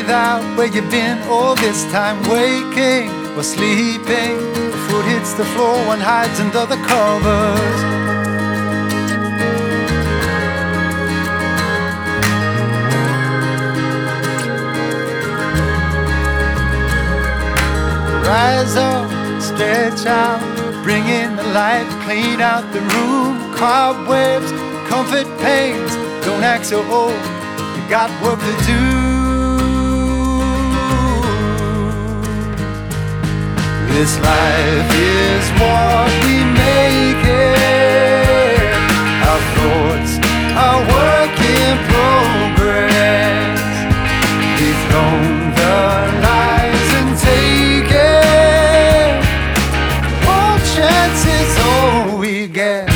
breathe out where you've been all this time, waking or sleeping. The foot hits the floor, one hides under the covers. Rise up, stretch out, bring in the light, clean out the room. Cobwebs, comfort pains, don't act so old, you got work to do. This life is what we make it. Our thoughts are work in progress. Dethrone the lies and take it. All chances all we get.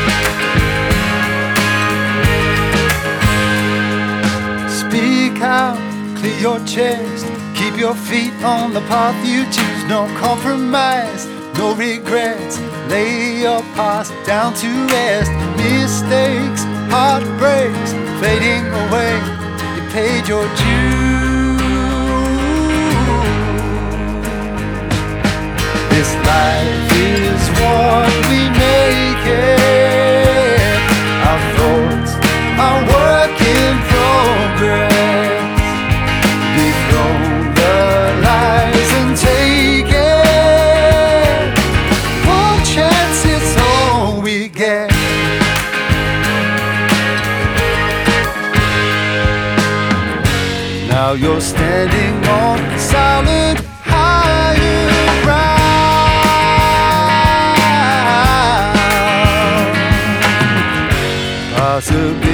Speak out, clear your chest. Keep your feet on the path you choose. No compromise, no regrets. Lay your past down to rest. Mistakes, heartbreaks, fading away. You paid your dues. This life is what we make it. Our thoughts are work in progress. Dethrone the lies and take it. One chance, it's all we get. Now you're standing on solid higher ground. Possibly